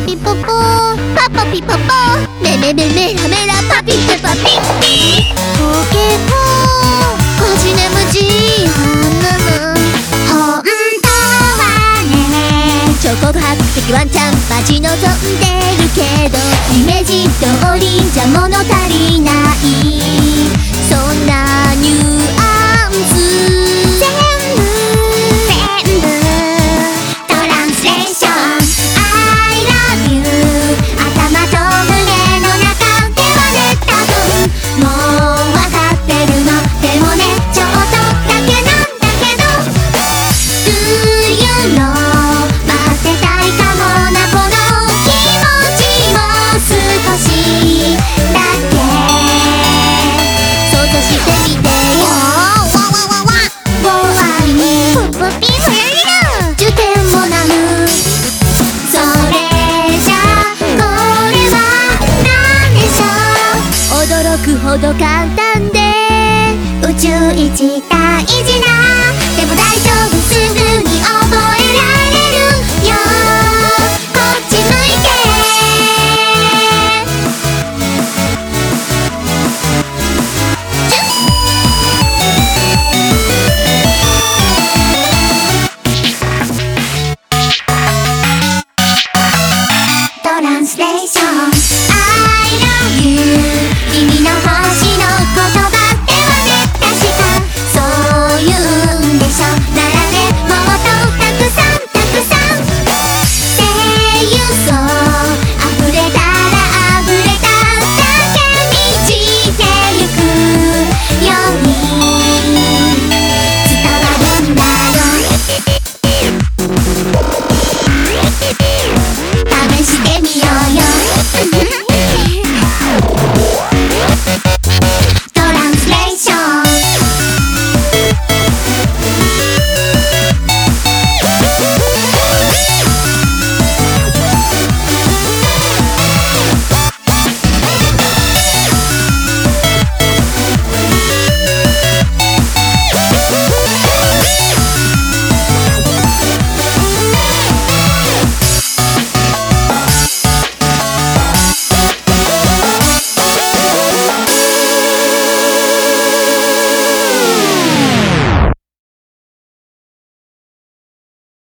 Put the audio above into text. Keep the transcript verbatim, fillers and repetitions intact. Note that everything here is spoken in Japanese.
ピポポパパピポポメメメメラメラパピペパピッピポケポマジネムジーハンナムほんとはね超告白的ワンちゃん待ち望んでるけどイメージ通りじゃ物足りないそんなニュアンス全部全部トランスレーション I love you 頭と胸の中ではね多分もうわかってるのでもねちょっとだけなんだけど Do you know 待ってたいかもなこの気持ちも少しだけ想像してみてよ終わりにポッポピーフラリラじゅってんもなむそれじゃこれはなんでしょう驚くほど簡単で宇宙一大事なでも大丈夫すぐに覚えられるよこっち向いてトランスレーション